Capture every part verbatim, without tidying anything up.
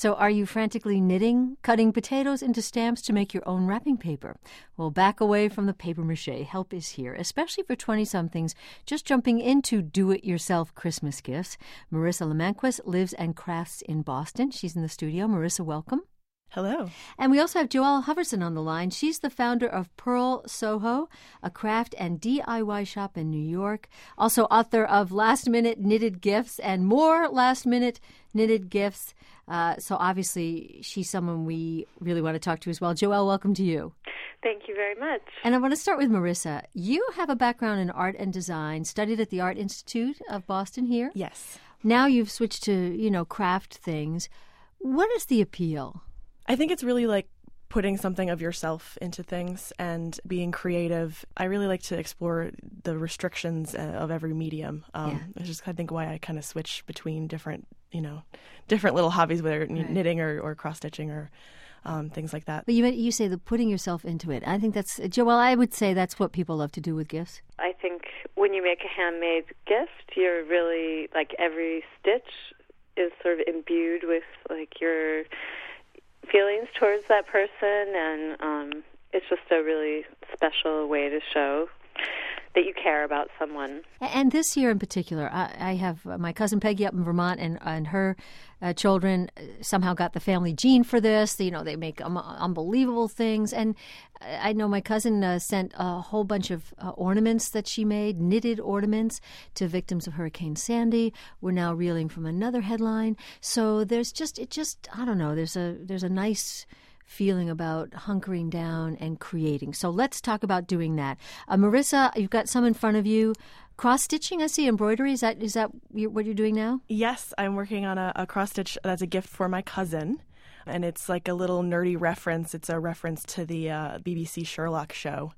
So are you frantically knitting, cutting potatoes into stamps to make your own wrapping paper? Well, back away from the papier-mâché. Help is here, especially for twenty-somethings just jumping into do-it-yourself Christmas gifts. Marissa Lemanquist lives and crafts in Boston. She's in the studio. Marissa, welcome. Hello. And we also have Joelle Hoverson on the line. She's the founder of Pearl Soho, a craft and D I Y shop in New York. Also author of Last Minute Knitted Gifts and more Last Minute Knitted Gifts. Uh, so obviously she's someone we really want to talk to as well. Joelle, welcome to you. Thank you very much. And I want to start with Marissa. You have a background in art and design, studied at the Art Institute of Boston here. Yes. Now you've switched to, you know, craft things. What is the appeal? I think it's really like putting something of yourself into things and being creative. I really like to explore the restrictions of every medium. Um, Yeah. It's just, I think, why I kind of switch between different, you know, different little hobbies, whether Right. knitting or, or cross-stitching or um, things like that. But you you say the putting yourself into it. I think that's, Joelle, I would say that's what people love to do with gifts. I think when you make a handmade gift, you're really, like, every stitch is sort of imbued with, like, your feelings towards that person, and um, it's just a really special way to show that you care about someone. And this year in particular, I, I have my cousin Peggy up in Vermont, and, and her uh, children somehow got the family gene for this. You know, they make um, unbelievable things. And I know my cousin uh, sent a whole bunch of uh, ornaments that she made, knitted ornaments, to victims of Hurricane Sandy. We're now reeling from another headline. So there's just, it just, I don't know, there's a there's a nice feeling about hunkering down and creating. So let's talk about doing that. Uh, Marissa, you've got some in front of you. Cross-stitching, I see, embroidery. Is that is that what you're doing now? Yes, I'm working on a, a cross-stitch that's a gift for my cousin. And it's like a little nerdy reference. It's a reference to the uh, B B C Sherlock show.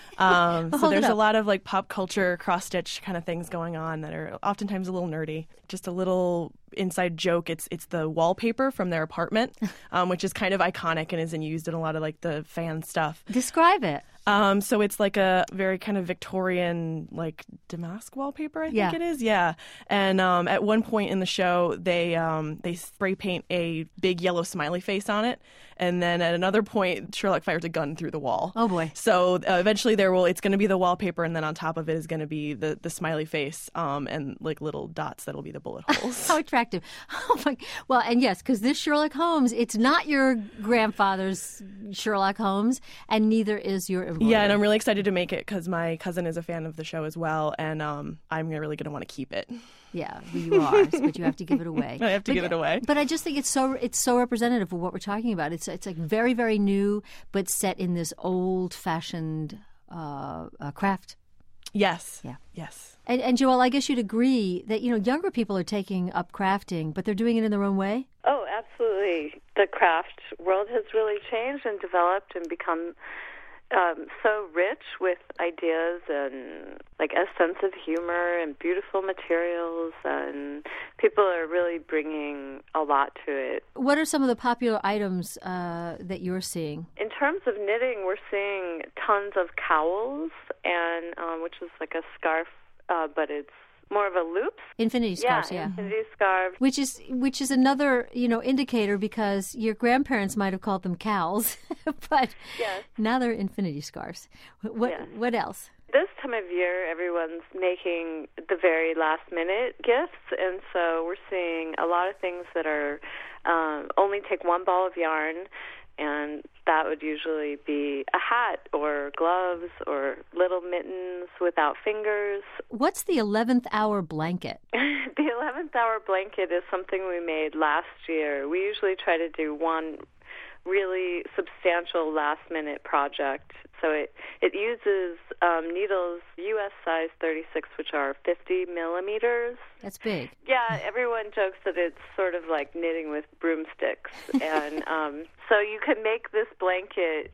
Um, so there's a lot of like pop culture cross-stitch kind of things going on that are oftentimes a little nerdy. Just a little inside joke. It's it's the wallpaper from their apartment, um, which is kind of iconic and isn't used in a lot of like the fan stuff. Describe it. Um, so it's like a very kind of Victorian, like damask wallpaper, I think Yeah. it is. Yeah. And um, at one point in the show, they um, they spray paint a big yellow smiley face on it. And then at another point, Sherlock fires a gun through the wall. Oh, boy. So uh, eventually there will, it's going to be the wallpaper, and then on top of it is going to be the, the smiley face um, and like little dots that'll be the bullet holes. How attractive. Oh, my. Well, and yes, because this Sherlock Holmes, it's not your grandfather's Sherlock Holmes, and neither is your embroidery. Yeah, and I'm really excited to make it because my cousin is a fan of the show as well, and um, I'm really going to want to keep it. Yeah, you are, but you have to give it away. I have to but, give it away. But I just think it's so it's so representative of what we're talking about. It's it's like very, very new, but set in this old-fashioned uh, uh, craft. Yes. Yeah. Yes. And, and Joelle, I guess you'd agree that, you know, younger people are taking up crafting, but they're doing it in their own way? Oh, absolutely. The craft world has really changed and developed and become um, so rich with ideas and like a sense of humor and beautiful materials, and people are really bringing a lot to it. What are some of the popular items uh, that you're seeing? In terms of knitting, we're seeing tons of cowls, and um, which is like a scarf, uh, but it's more of a loop. Infinity scarves, yeah. Yeah, infinity scarf. Which is which is another, you know, indicator, because your grandparents might have called them cowls, but Yes. now they're infinity scarves. What Yes. what else? This time of year, everyone's making the very last-minute gifts, and so we're seeing a lot of things that are um, only take one ball of yarn, and that would usually be a hat or gloves or little mittens without fingers. What's the eleventh hour blanket? The eleventh hour blanket is something we made last year. We usually try to do one really substantial last-minute project. So it, it uses um, needles U S size thirty-six, which are fifty millimeters. That's big. Yeah, everyone jokes that it's sort of like knitting with broomsticks. And um, so you can make this blanket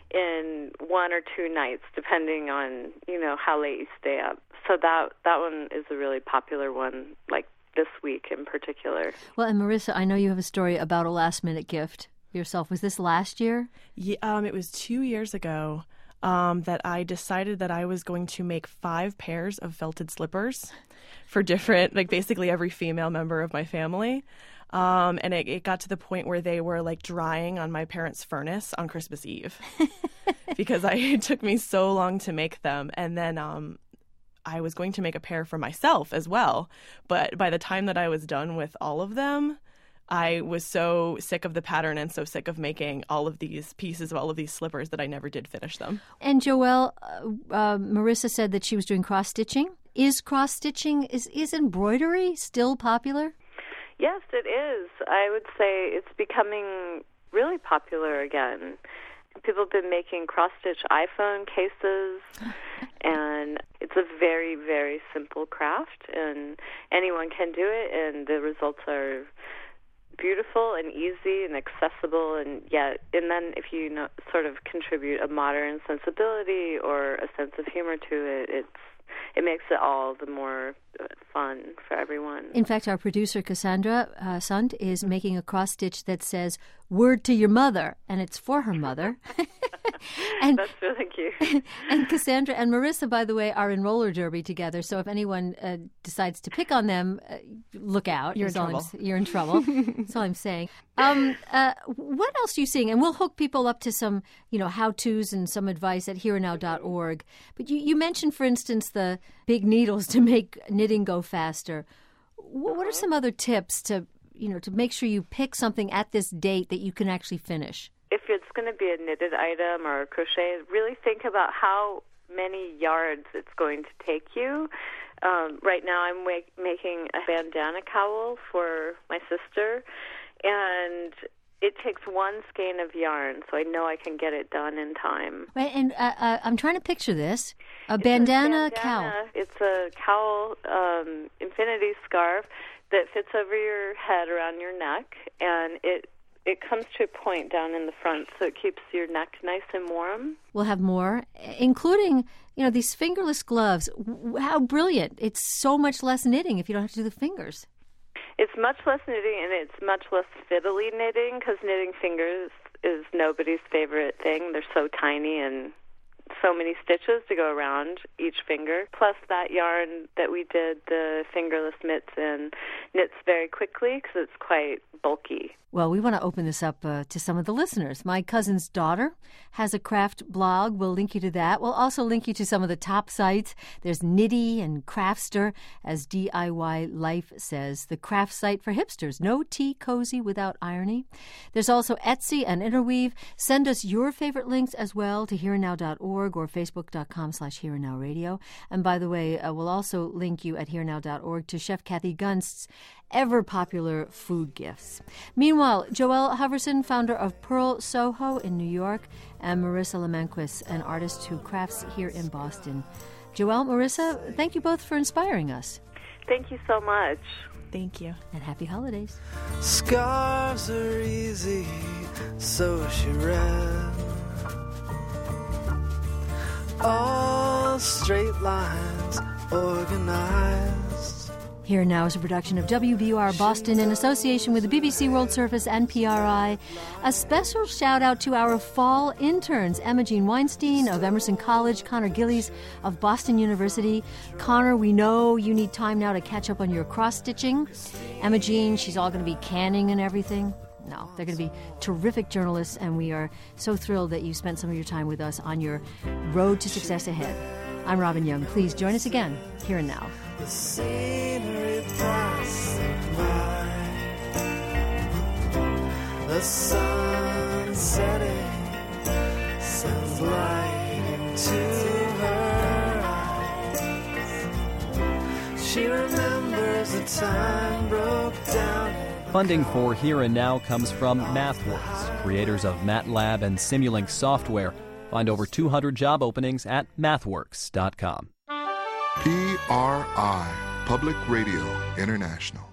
in one or two nights, depending on, you know, how late you stay up. So that that one is a really popular one, like this week in particular. Well, and Marissa, I know you have a story about a last-minute gift yourself. Was this last year? Yeah, um, it was two years ago um, that I decided that I was going to make five pairs of felted slippers for different, like basically every female member of my family. Um, and it, it got to the point where they were like drying on my parents' furnace on Christmas Eve because I, it took me so long to make them. And then um, I was going to make a pair for myself as well. But by the time that I was done with all of them, I was so sick of the pattern and so sick of making all of these pieces of all of these slippers that I never did finish them. And Joelle, uh, uh, Marissa said that she was doing cross-stitching. Is cross-stitching, is, is embroidery still popular? Yes, it is. I would say it's becoming really popular again. People have been making cross-stitch iPhone cases, and it's a very, very simple craft, and anyone can do it, and the results are beautiful and easy and accessible, and yet, and then if you know, sort of contribute a modern sensibility or a sense of humor to it, it's it makes it all the more fun for everyone. In fact, our producer, Cassandra uh, Sund, is making a cross-stitch that says, "Word to your mother," and it's for her mother. and, That's really cute. And Cassandra and Marissa, by the way, are in roller derby together, so if anyone uh, decides to pick on them, uh, look out. You're in trouble. I'm, you're in trouble. That's all I'm saying. Um, uh, what else are you seeing? And we'll hook people up to some, you know, how-tos and some advice at here and now dot org. But you, you mentioned, for instance, the big needles to make knitting go faster. What are some other tips to, you know, to make sure you pick something at this date that you can actually finish? If it's going to be a knitted item or a crochet, really think about how many yards it's going to take you. Um, right now I'm make, making a bandana cowl for my sister, and it takes one skein of yarn, so I know I can get it done in time. Right, and uh, uh, I'm trying to picture this. A bandana, it's a bandana cowl. It's a cowl, um, infinity scarf that fits over your head around your neck, and it it comes to a point down in the front, so it keeps your neck nice and warm. We'll have more, including, you know, these fingerless gloves. How brilliant. It's so much less knitting if you don't have to do the fingers. It's much less knitting, and it's much less fiddly knitting, because knitting fingers is nobody's favorite thing. They're so tiny and so many stitches to go around each finger. Plus, that yarn that we did the fingerless mitts in knits very quickly because it's quite bulky. Well, we want to open this up uh, to some of the listeners. My cousin's daughter has a craft blog. We'll link you to that. We'll also link you to some of the top sites. There's Knitty and Craftster, as D I Y Life says, the craft site for hipsters. No tea cozy without irony. There's also Etsy and Interweave. Send us your favorite links as well to here and now dot org or facebook.com slash here and now radio. And by the way, uh, we'll also link you at here and now dot org to Chef Kathy Gunst's ever-popular food gifts. Meanwhile, Joelle Hoverson, founder of Pearl Soho in New York, and Marissa Lemanquis, an artist who crafts here in Boston. Joelle, Marissa, thank you both for inspiring us. Thank you so much. Thank you. And happy holidays. Scarves are easy, so she read. All straight lines organized. Here Now is a production of W B U R Boston in association with the B B C World Service and P R I. A special shout-out to our fall interns, Emma Jean Weinstein of Emerson College, Connor Gillies of Boston University. Connor, we know you need time now to catch up on your cross-stitching. Emma Jean, she's all going to be canning and everything. No, they're going to be terrific journalists, and we are so thrilled that you spent some of your time with us on your road to success ahead. I'm Robin Young. Please join us again, Here and Now. The scenery passing by, the sun setting sends light into her eyes. She remembers the time broke down. Funding for Here and Now comes from MathWorks, creators of MATLAB and Simulink software. Find over two hundred job openings at mathworks dot com. P R I, Public Radio International.